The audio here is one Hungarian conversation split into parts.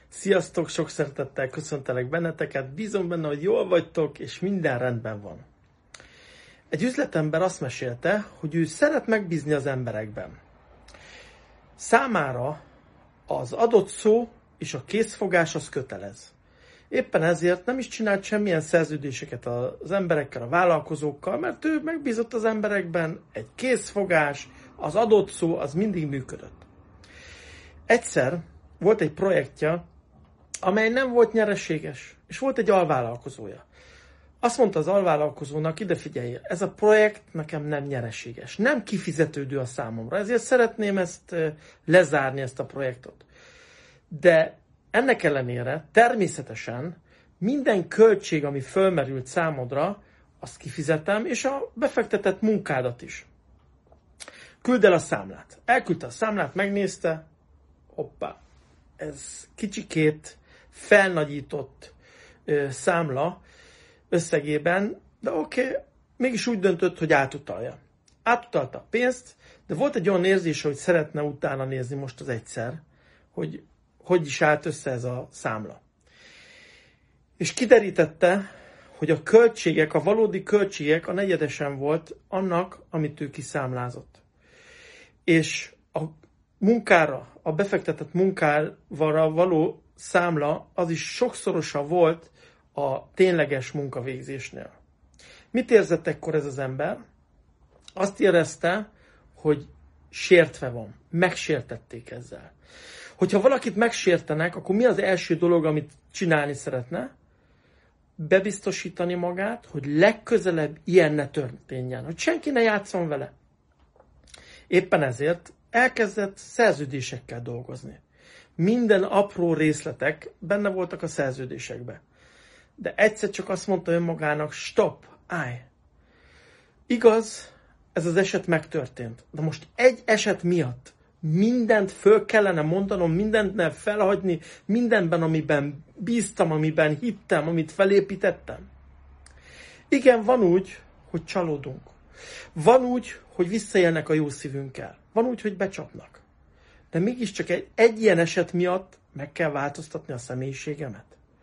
Sziasztok, sok szeretettel köszöntelek benneteket, bízom benne, hogy jól vagytok, és minden rendben van. Egy üzletember azt mesélte, hogy ő szeret megbízni az emberekben. Számára az adott szó és a készfogás az kötelez. Éppen ezért nem is csinált semmilyen szerződéseket az emberekkel, a vállalkozókkal, mert ő megbízott az emberekben, egy készfogás, az adott szó az mindig működött. Egyszer volt egy projektje, amely nem volt nyereséges, és volt egy alvállalkozója. Azt mondta az alvállalkozónak, ide figyelj, ez a projekt nekem nem nyereséges, nem kifizetődő a számomra, ezért szeretném ezt lezárni, ezt a projektot. De ennek ellenére természetesen minden költség, ami fölmerült számodra, azt kifizetem, és a befektetett munkádat is. Küld el a számlát. Elküldte a számlát, megnézte, hoppá, ez kicsikét felnagyított számla összegében, de oké, mégis úgy döntött, hogy átutalja. Átutalta a pénzt, de volt egy olyan érzése, hogy szeretne utána nézni most az egyszer, hogy is állt össze ez a számla. És kiderítette, hogy a költségek, a valódi költségek a negyedesen volt annak, amit ő kiszámlázott. És a munkára, a befektetett munkára való számla az is sokszorosa volt a tényleges munkavégzésnél. Mit érzett ekkor ez az ember? Azt érezte, hogy sértve van, megsértették ezzel. Hogyha valakit megsértenek, akkor mi az első dolog, amit csinálni szeretne? Bebiztosítani magát, hogy legközelebb ilyen ne történjen, hogy senki ne játszon vele. Éppen ezért elkezdett szerződésekkel dolgozni. Minden apró részletek benne voltak a szerződésekben. De egyszer csak azt mondta önmagának, stop, állj. Igaz, ez az eset megtörtént. De most egy eset miatt mindent föl kellene mondanom, mindent felhagyni, mindenben, amiben bíztam, amiben hittem, amit felépítettem. Igen, van úgy, hogy csalódunk. Van úgy, hogy visszaélnek a jó szívünkkel. Van úgy, hogy becsapnak. De mégiscsak egy ilyen eset miatt meg kell változtatni a személyiségemet.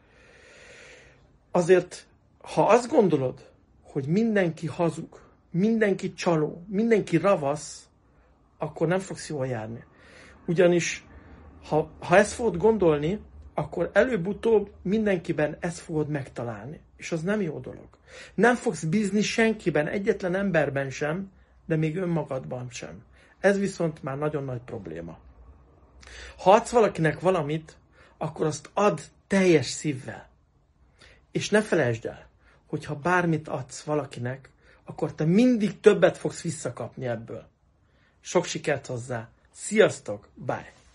Azért, ha azt gondolod, hogy mindenki hazug, mindenki csaló, mindenki ravasz, akkor nem fogsz jól járni. Ugyanis, ha ezt fogod gondolni, akkor előbb-utóbb mindenkiben ezt fogod megtalálni. És az nem jó dolog. Nem fogsz bízni senkiben, egyetlen emberben sem, de még önmagadban sem. Ez viszont már nagyon nagy probléma. Ha adsz valakinek valamit, akkor azt add teljes szívvel. És ne felejtsd el, hogy ha bármit adsz valakinek, akkor te mindig többet fogsz visszakapni ebből. Sok sikert hozzá! Sziasztok! Bye!